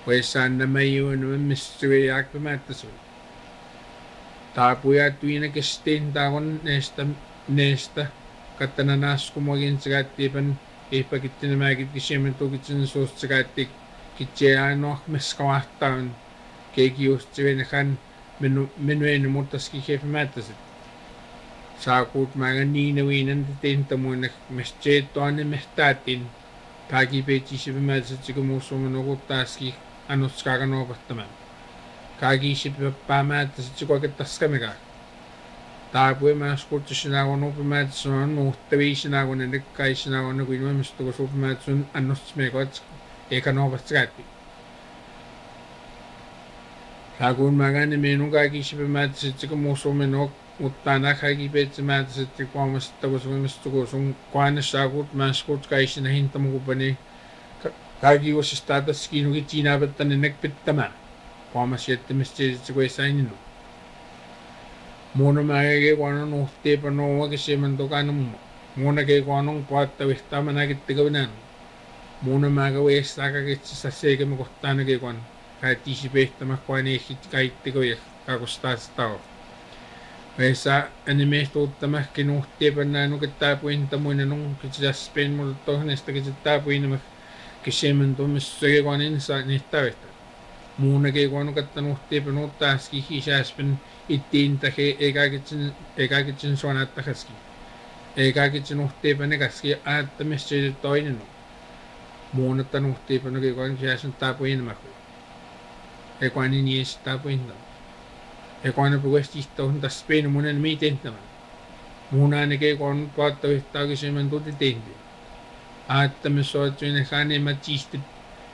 Pues annamayuunuma missuiaakpamaattasun. Taapuyaattuinakestiin taavon neesta kattananaaskumoginsigaattiipan ihpakittinamaakit kisimentukitsin suussigaattik kitseaanoarmiskawahtaan keekiustivinhan minuenumutaskikefimaattasit. Saakuut maagan niinawiinan titintamuinak mestseettuanimehtaattin Kaakipeetisipimaatasitsikimuussumanukuttaaski anutskaakanoopattamaan. Kaakiisipipappaamaatasitsikokettaskamika. Taapuimaaskuuttisinaakonuupimaatasun nuuttaviisinaakonelikkaisinaakonnekuinumamistukusuupimaatasun annutsmeekoats ekanoopatsikaatti. Saakuun maagaani meenun kaakiisipimaatasitsikumussuuminok uttaanak kaakipeetsimaatasit kuamasittakusumistukusun kuanasaakuut maaskuut kaisinahintamukupani kaakiussistaatasskiinukittiinaapattaninnak pittamaa kuamasiettimistisitzikuisaaininu. Muunamaagake kuanon uhtiepanuuma kisimantukaanamumma muunake kuanon puattavihtaamanaakittikavinaanu muunamaaga weestaakakitsisasseekami kohtaanake kuan kaattiisipeihtamak kuaneehit kaittikavia kaakustaatsitao. Weesa animehtuuttamak kinuhtiepannaanukitaapuintamuinanun kitsaspenmultohnesta kitsitaapuinamak kisimantumissuke kuaninsa nihtavihta. Muunake kuanukattanuhtiepanuuttaaski hiisaaspen ittiintahe ekaakitsin suanaattahaski. Ekaakitsin uhtiepanekaski aattamisseettoininu. Muunattanuhtiepanuke kuan hiisaasun taapuinamakku. Ekuanin ies taapuintamu. Ekuanapukuestihtohun taspeinamunen miitentämään. Muunaaneke kuan puattavihtaakisimantuutiteinti. Aattamissuotsuinekhaan ematsiistit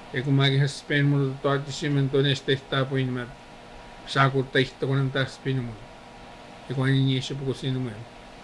ekumaakihaspenmultoatisimantuunestehtapuinamat. Saakuutta ihtokonan taspeinamun. Ekuanin ies pukusinumun.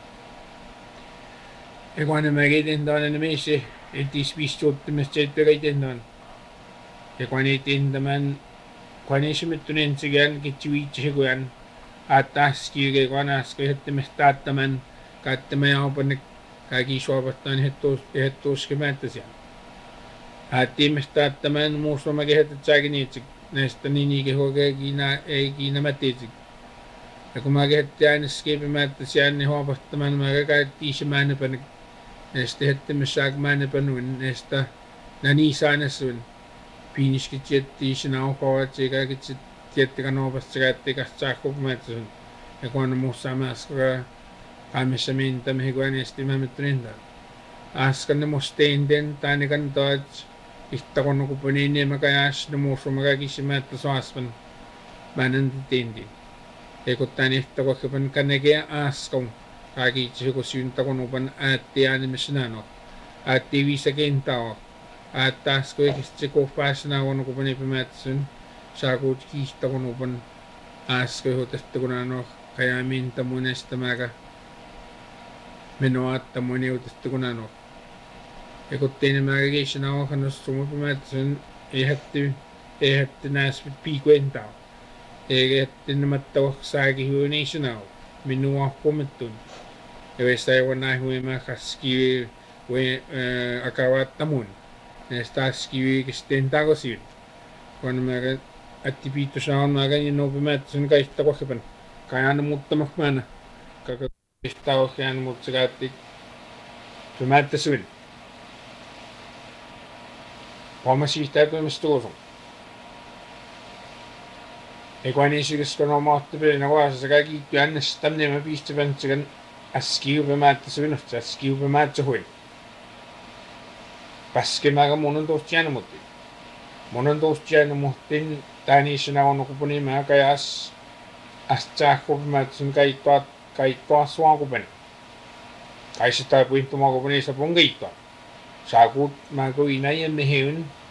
Ekuanamäkeitentaan meise etisviistuuttimestseettökaitentaan. Ekuaniteintämään kuanisimittунensigan kitsiviitsihikuyan aattaaskiuke kuanaaskahettimestaattaman kaattamajaupanek kaakisuopattaan ehettuuskimaattasian. Aattiimestaattaman muussumakehetetsaakiniitsik näistä niinikehuake ei kiinamatiitsik. Ja kun mä kehettiääneskeipimaattasian niin huopattaman mä kaattiisimaanapanek näistä hettimessaakmaanapanuin näistä naniisaanassuin. Piiniskit jettiisinaukoat sekä kitsit jettikanoopastikaattikastsaakkupumaatsun ja kun muussa maaskara kaamissa mintämihin kuin estimämättönintaan. Askanne musteinten taanikan toat ihtakonnukupunin niemakajas ne muussumakakisimättä soasvan määnäntitintin. Ekuttaan ihtakokipan kannekeen askon kaakitsisiku syyntakonnupan aattiäänimissinäänok. Aatti viisakentao. Aattas kuitenkin kuhpaasinaavonukupanipimätsun saakuut kiihtakonupan aaskoihutettukunano kajamintamuinestamäkä menoaattamuiniutettukunano. Ja kun teinemäkä kiisinauhannos sumapimätsun ehätti nääspit piikuentao. Eikä ehätti nämättävoksaaki hyöniisinau minua huomettun. Ja veistä ei voi näin huimäkäski akavaattamuun. Näistä askiviikisten takosin. Kun mä attipiittu saan mä käyn nopeammin kaikista kohdapan. Kajan muuttamak mä kaikista ohjaan mutta kaatti. Se määttä syyn. Pomma sihtää toimistuusun. Ei kun ensikäs kun on mahtapelinä kohdassa kaikki jännestäminen mä pistävän sekä askiupämäättä syyn. Askiupämäättä huin. Paskemäärä monen tuosta jäänemutti. Monen tuosta jäänemuttiin täniisenä on kupuni määrä ja astsaakkupimättä kaittoa suankupeni. Kaisesta puintumaa kupuni sapun kaittoa. Saakuut määrä inäjän meheyn